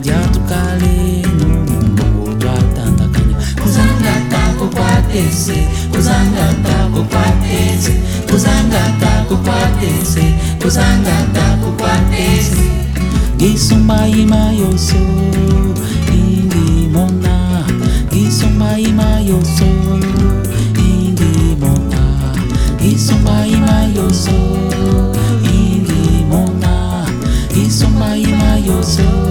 Adiatu kale no twatandakanya kuzangata kukwatese kuzangata kukwatese kuzangata kukwatese kuzangata kukwatese gisumba imayoso ingimona gisumba imayoso ingimona gisumba imayoso ingimona gisumba imayoso